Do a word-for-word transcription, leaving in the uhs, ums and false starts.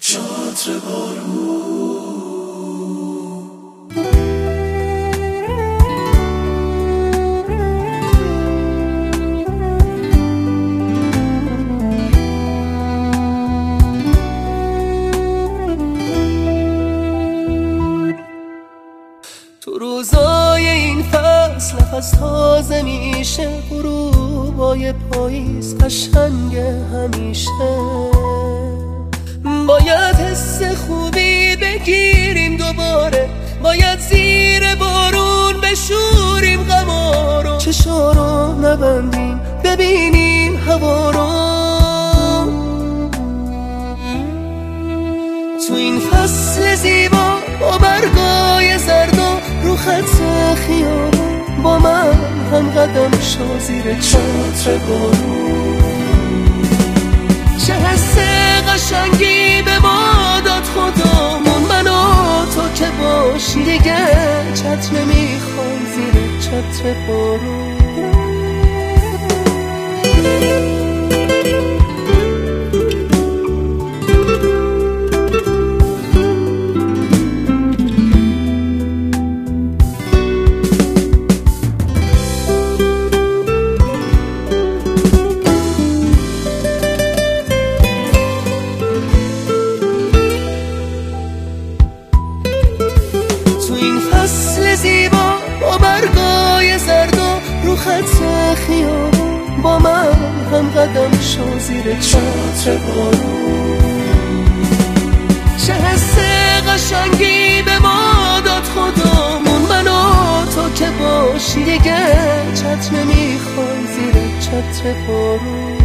چتر بارون. تو روزای این فصل نفس تازه میشه، غروبای پاییز قشنگه همیشه. باید حس خوبی بگیریم دوباره، باید زیر بارون بشوریم غما رو. چشا رو نبندیم ببینیم هوا رو. تو این فصل زیبا با برگای زرد و رو خط خیابان، با من هم قدم شو زیر چتر بارون. چه حس قشنگی به ما داد خدامون، من و تو که باشی دیگه چتر نمیخوام زیر چتر بارون. زیبا با برگای زرد و رو خط خیابان، با من هم قدم شو زیر چتر بارون. چه حس قشنگی به ما داد خدامون، من و تو که باشی دیگه چتر نمیخوام زیر چتر بارون.